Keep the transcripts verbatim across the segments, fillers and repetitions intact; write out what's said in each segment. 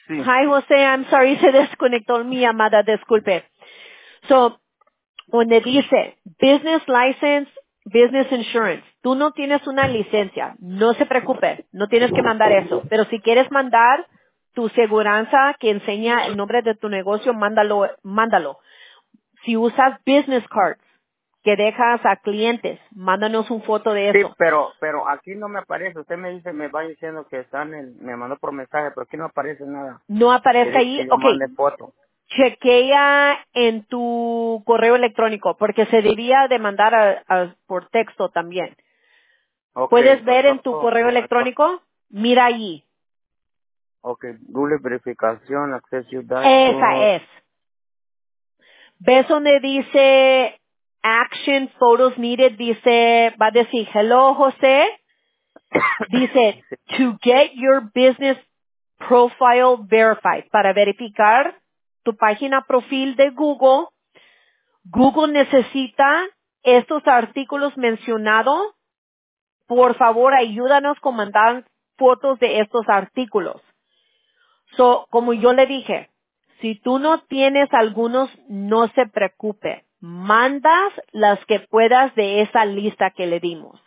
Sí. Hi, José, I'm sorry, se desconectó mi llamada, disculpe. So, donde dice business license, business insurance, tú no tienes una licencia, no se preocupe, no tienes que mandar eso. Pero si quieres mandar tu seguranza que enseña el nombre de tu negocio, mándalo, mándalo. Si usas business cards que dejas a clientes, mándanos un foto de Sí, eso. pero pero aquí no me aparece. Usted me dice, me va diciendo que están en, me mandó por mensaje, pero aquí no aparece nada. ¿No aparece Quiere ahí? que yo Ok, mande foto. chequea en tu correo electrónico, porque se debía de mandar a- a- por texto también. Ok, ¿Puedes ver en tu entonces, correo electrónico? Mira allí. ok, Google verificación, acceso Esa dashboard. es. ¿Ves donde dice action photos needed? Dice, va a decir, hello José. Dice, to get your business profile verified. Para verificar tu página profil de Google, Google necesita estos artículos mencionados. Por favor, ayúdanos con mandar fotos de estos artículos. So, como yo le dije, si tú no tienes algunos, no se preocupe. Mandas las que puedas de esa lista que le dimos.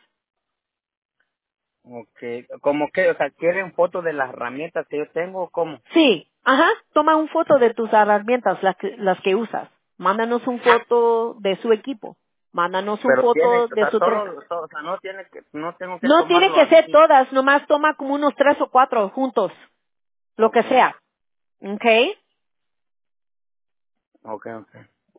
Ok, como que, o sea, ¿quieren fotos de las herramientas que yo tengo o cómo? Sí, ajá, toma un foto de tus herramientas, las que, las que usas. Mándanos un foto de su equipo. Mándanos un Pero tiene, foto o de sea, su troca. solo, solo- o sea, no tiene que, no tengo que No tiene tomarlo que ser así. todas, nomás toma como unos tres o cuatro juntos, lo que Ok, sea. ¿Ok? ok, ok.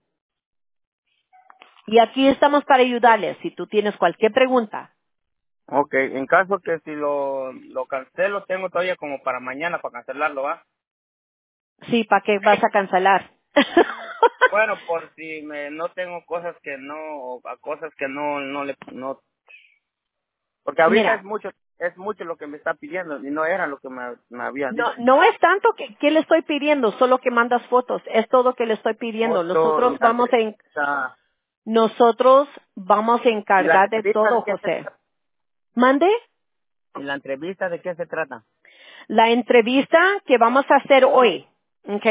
Y aquí estamos para ayudarles. Si tú tienes cualquier pregunta, Ok, en caso que si lo, lo cancelo, tengo todavía como para mañana para cancelarlo, ¿va? sí, ¿para qué vas a cancelar? Bueno, por si me, no tengo cosas que no, o a cosas que no, no le, no, porque ahorita es Mira, mucho, es mucho lo que me está pidiendo y no era lo que me, me habían no, dicho. no es tanto que, que le estoy pidiendo, solo que mandas fotos. Es todo que le estoy pidiendo. Foto y Nosotros la vamos en, entrevista, nosotros vamos a y la encargar de entrevista todo, de qué se José. trata, Mande y la entrevista de qué se trata. la entrevista que vamos a hacer hoy, ¿ok?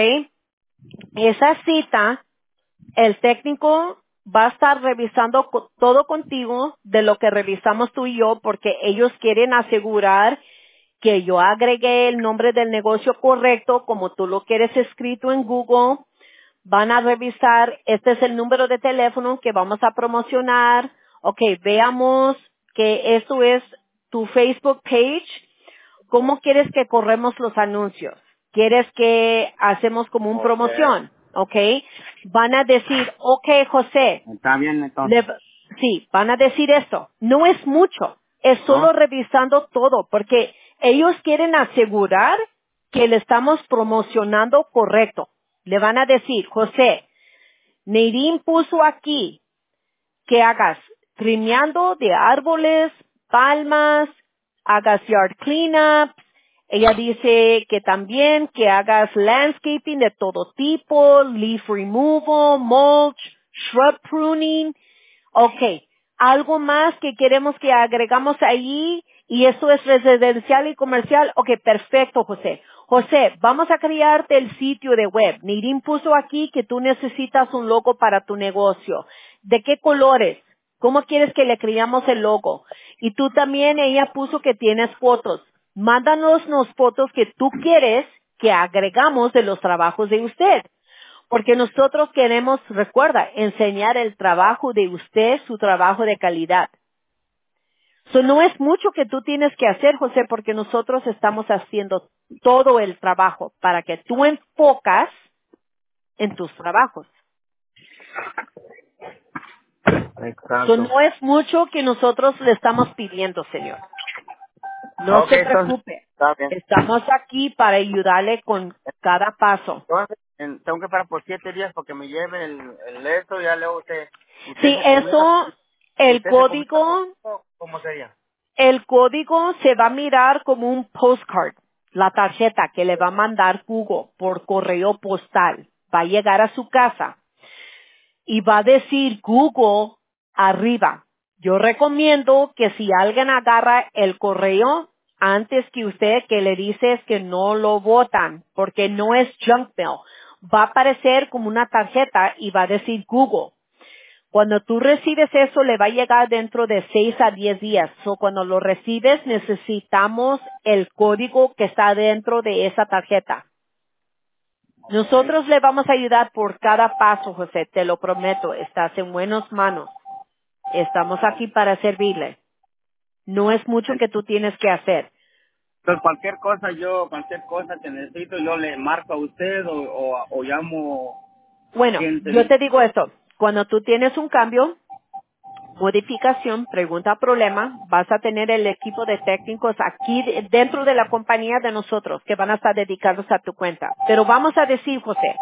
Esa cita, el técnico va a estar revisando co- todo contigo de lo que revisamos tú y yo, porque ellos quieren asegurar que yo agregué el nombre del negocio correcto, como tú lo quieres escrito en Google. Van a revisar, este es el número de teléfono que vamos a promocionar. Ok, veamos que esto es tu Facebook page. ¿Cómo quieres que corremos los anuncios? ¿Quieres que hacemos como un Okay. promoción? ¿Ok? Van a decir, ok, José, Está bien le- entonces, sí, van a decir esto. No es mucho. Es ¿no? solo revisando todo, porque ellos quieren asegurar que le estamos promocionando correcto. Le van a decir, José, Neirín puso aquí que hagas trimeando de árboles, palmas, hagas yard cleanup. Ella dice que también que hagas landscaping de todo tipo, leaf removal, mulch, shrub pruning. Ok, algo más que queremos que agregamos ahí y eso es residencial y comercial. Ok, perfecto, José. José, vamos a crearte el sitio de web. Nirin puso aquí que tú necesitas un logo para tu negocio. ¿De qué colores? ¿Cómo quieres que le creamos el logo? Y tú también, ella puso que tienes fotos. Mándanos las fotos que tú quieres que agregamos de los trabajos de usted. Porque nosotros queremos, recuerda, enseñar el trabajo de usted, su trabajo de calidad. So, no es mucho que tú tienes que hacer, José, porque nosotros estamos haciendo todo el trabajo para que tú enfocas en tus trabajos. So, Exacto. no es mucho que nosotros le estamos pidiendo, señor. No Ok, se entonces, preocupe. está bien. Estamos aquí para ayudarle con cada paso. Entonces, en- tengo que parar por siete días porque me lleven el, el esto y ya luego usted, usted Sí, se comunica, eso, el usted se comunica con, código ¿cómo sería? El código se va a mirar como un postcard, la tarjeta que le va a mandar Google por correo postal. Va a llegar a su casa y va a decir Google arriba. Yo recomiendo que si alguien agarra el correo, antes que usted que le dices que no lo votan porque no es junk mail. Va a aparecer como una tarjeta y va a decir Google. Cuando tú recibes eso, le va a llegar dentro de seis a diez días. So, cuando lo recibes, necesitamos el código que está dentro de esa tarjeta. Okay. Nosotros le vamos a ayudar por cada paso, José, te lo prometo. Estás en buenas manos. Estamos aquí para servirle. No es mucho que tú tienes que hacer. Entonces, cualquier cosa, yo, cualquier cosa que necesito, yo le marco a usted o, o, o llamo Bueno, quien yo sería. te digo esto. Cuando tú tienes un cambio, modificación, pregunta, problema, vas a tener el equipo de técnicos aquí de- dentro de la compañía de nosotros que van a estar dedicados a tu cuenta. Pero vamos a decir, José,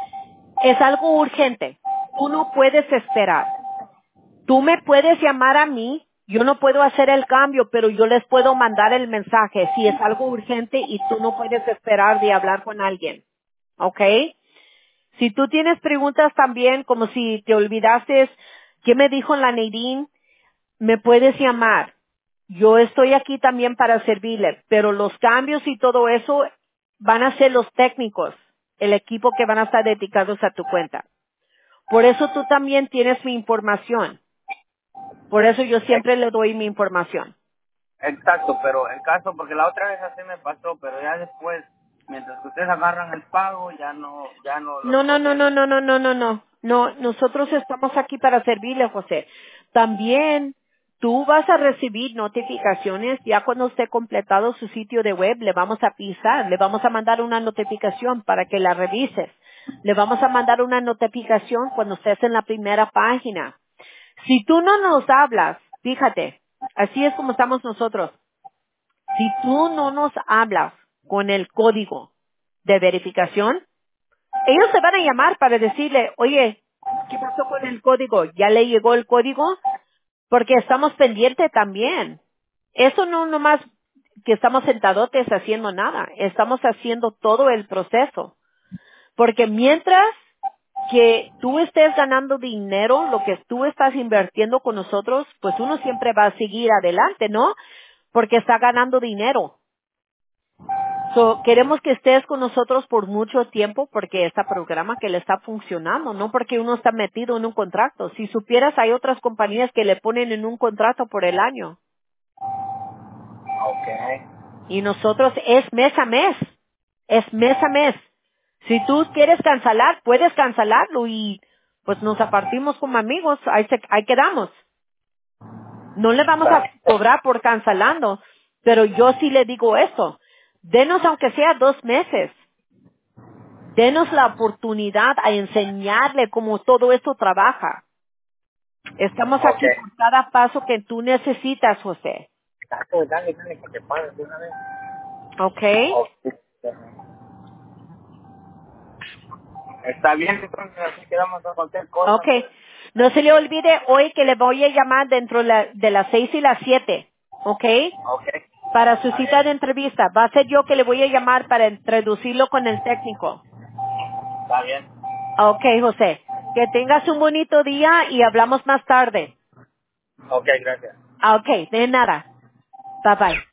es algo urgente. Tú no puedes esperar. Tú me puedes llamar a mí. Yo no puedo hacer el cambio, pero yo les puedo mandar el mensaje si es algo urgente y tú no puedes esperar de hablar con alguien. ¿Ok? Si tú tienes preguntas también, como si te olvidaste qué me dijo la Nadine, me puedes llamar. Yo estoy aquí también para servirle, pero los cambios y todo eso van a ser los técnicos, el equipo que van a estar dedicados a tu cuenta. Por eso tú también tienes mi información. Por eso yo siempre le doy mi información. Exacto, pero el caso, porque la otra vez así me pasó, pero ya después, mientras que ustedes agarran el pago, ya no, ya no los No, no, no, no, procesan. no, no, no, no, no. No, nosotros estamos aquí para servirle, José. También tú vas a recibir notificaciones ya cuando esté completado su sitio de web, le vamos a avisar, le vamos a mandar una notificación para que la revises. Le vamos a mandar una notificación cuando estés en la primera página. Si tú no nos hablas, fíjate, así es como estamos nosotros. Si tú no nos hablas con el código de verificación, ellos se van a llamar para decirle, oye, ¿qué pasó con el código? ¿Ya le llegó el código? Porque estamos pendientes también. Eso no nomás que estamos sentadotes haciendo nada, estamos haciendo todo el proceso. Porque mientras que tú estés ganando dinero, lo que tú estás invirtiendo con nosotros, pues uno siempre va a seguir adelante, ¿no? Porque está ganando dinero. So, queremos que estés con nosotros por mucho tiempo porque este programa que le está funcionando, no porque uno está metido en un contrato. Si supieras, hay otras compañías que le ponen en un contrato por el año. Okay. Y nosotros es mes a mes. Es mes a mes. Si tú quieres cancelar, puedes cancelarlo y pues nos apartimos como amigos. Ahí, se, ahí quedamos. No le vamos a cobrar por cancelando, pero yo sí le digo eso. Denos aunque sea dos meses. Denos la oportunidad a enseñarle cómo todo esto trabaja. Estamos aquí Okay. por cada paso que tú necesitas, José. Exacto, dale, dale, que te pagues de una vez. ¿Ok? Okay. Está bien, entonces así quedamos con cualquier cosa, Ok. pues. No se le olvide hoy que le voy a llamar dentro la- de las seis y las siete. ¿Ok? Okay. Para su Está cita de bien, entrevista. Va a ser yo que le voy a llamar para introducirlo con el técnico. está bien. Ok, José. Que tengas un bonito día y hablamos más tarde. Okay, gracias. Ah, Ok, de nada. Bye bye.